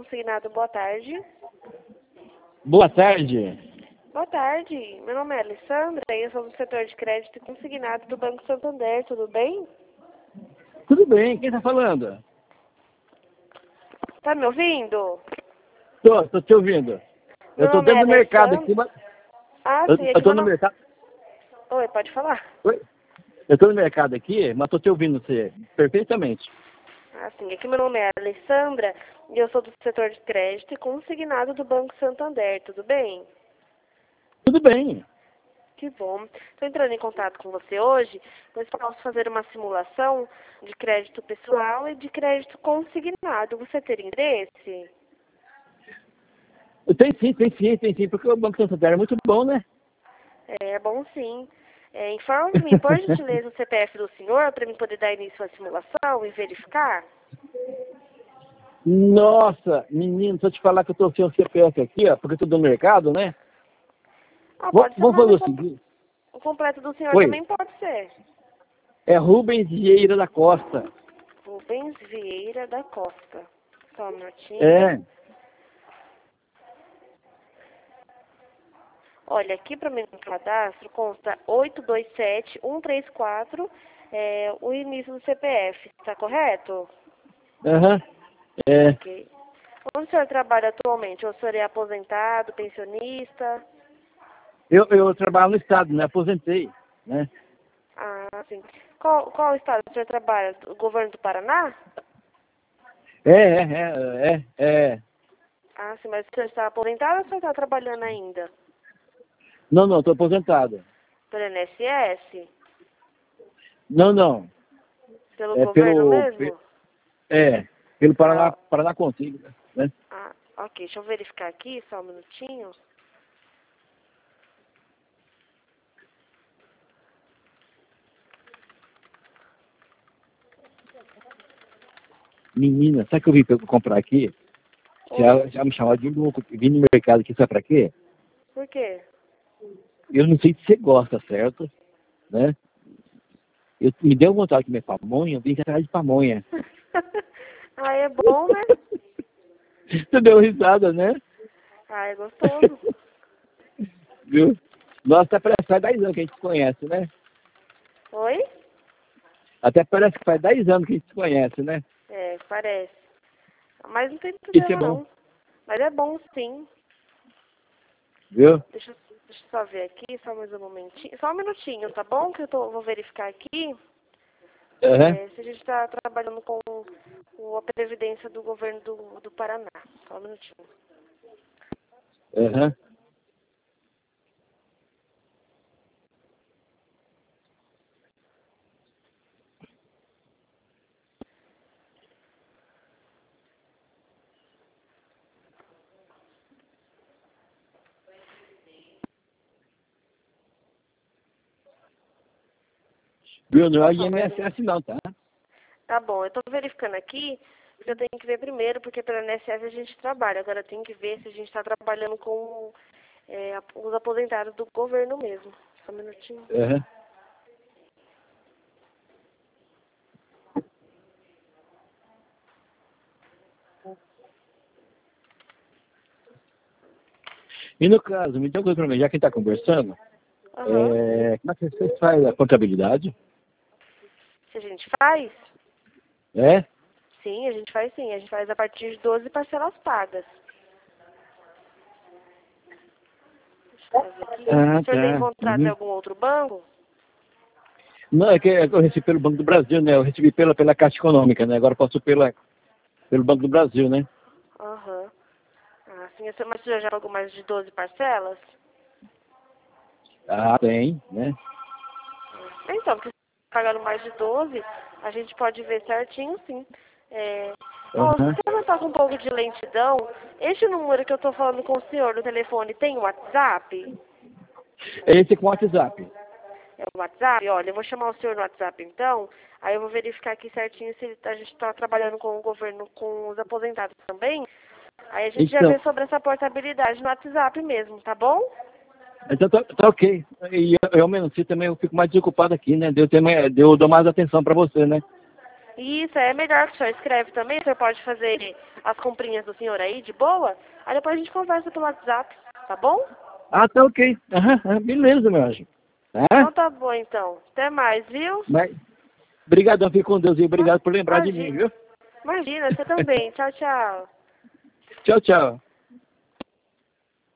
consignado. Boa tarde. Boa tarde. Boa tarde. Meu nome é Alessandra e eu sou do setor de crédito consignado do Banco Santander. Tudo bem? Tudo bem, quem está falando? Tá me ouvindo? Tô te ouvindo. Eu Meu estou nome é dentro do mercado aqui, Alessandra. mas... Ah, Eu sim. É que estou meu no nome... mercado. Oi, pode falar? Oi? Eu estou no mercado aqui, mas estou te ouvindo você perfeitamente. Ah, sim. É que meu nome é Alessandra e eu sou do setor de crédito e consignado do Banco Santander. Tudo bem? Tudo bem. Que bom. Estou entrando em contato com você hoje, pois posso fazer uma simulação de crédito pessoal e de crédito consignado. Você teria interesse? Tem sim, porque o Banco Santander é muito bom, né? É bom sim. Informe-me, por gentileza, o CPF do senhor para eu poder dar início à simulação e verificar? Nossa, menino, se eu te falar que eu estou sem o CPF aqui, ó, porque eu estou no mercado, né? Ah, pode ser o Vamos nome fazer o seguinte. o completo do senhor Oi, também pode ser. é Rubens Vieira da Costa. Rubens Vieira da Costa. Só um minutinho. É, Olha, aqui para mim no cadastro consta 827-134, o início do CPF, está correto? aham, é. Ok. Onde o senhor trabalha atualmente? O senhor é aposentado, pensionista? Eu trabalho no Estado, né? Aposentei, né? Ah, sim. Qual estado o senhor trabalha? O governo do Paraná? É. Ah, sim, mas o senhor está aposentado ou o senhor está trabalhando ainda? Não, estou aposentado. Pelo INSS? Não. Pelo É governo mesmo? pelo Ah, Paraná Consigo, né? ok. Deixa eu verificar aqui, só um minutinho. Menina, sabe o que eu vim pra eu comprar aqui? Oi, Já me chamaram de louco. Vim no mercado aqui, sabe pra quê? por quê? Eu não sei se você gosta, certo? Né? Me deu vontade de comer pamonha, eu vim atrás de pamonha. Ah, é bom, né? Você deu risada, né? Ah, é gostoso. Viu? Nossa, até parece que faz 10 anos que a gente se conhece, né? Oi? Até parece que faz 10 anos que a gente se conhece, né? É, parece. Mas não tem Isso é problema, bom, não. Mas é bom, sim. viu? Deixa eu só ver aqui, só mais um momentinho. Só um minutinho, tá bom? Que vou verificar aqui Aham, se a gente está trabalhando com a Previdência do governo do Paraná. Só um minutinho. aham. Viu? Não é o Só mais um. INSS não, tá? Tá bom, eu tô verificando aqui, porque eu tenho que ver primeiro, porque pela INSS a gente trabalha. Agora tem que ver se a gente está trabalhando com os aposentados do governo mesmo. Só um minutinho. Aham. E no caso, me diga uma coisa pra mim, já que a gente tá conversando, Aham. como é que vocês fazem a contabilidade? Se a gente faz? É? Sim, a gente faz sim. A gente faz a partir de 12 parcelas pagas. Deixa eu ver aqui. Ah, O senhor tem tá. contrato em Uhum. algum outro banco? Não, é que eu recebi pelo Banco do Brasil, né? Eu recebi pela Caixa Econômica, né? Agora eu passo pelo Banco do Brasil, né? Aham. Ah, sim. Mas o senhor já pagou mais de 12 parcelas? Ah, tem, né? Então, porque se pagando mais de 12, a gente pode ver certinho, sim. Aham. Se eu estar com um pouco de lentidão, este número que eu estou falando com o senhor no telefone tem WhatsApp? Esse é com o WhatsApp. É o WhatsApp? Olha, eu vou chamar o senhor no WhatsApp então, aí eu vou verificar aqui certinho se a gente está trabalhando com o governo, com os aposentados também. Aí a gente já vê Então, sobre essa portabilidade no WhatsApp mesmo, tá bom? então tá ok. E eu menos assim também eu fico mais desocupado aqui, né? Eu dou mais atenção pra você, né? Isso, é melhor que o senhor escreve também. O senhor pode fazer as comprinhas do senhor aí, de boa. Aí depois a gente conversa pelo WhatsApp, tá bom? Ah, tá ok. Beleza, meu anjo. Tá? Então tá bom, então. Até mais, viu? Obrigadão, fique com Deus e obrigado por lembrar de mim, viu? Imagina, você também. Tchau, tchau. Tchau, tchau.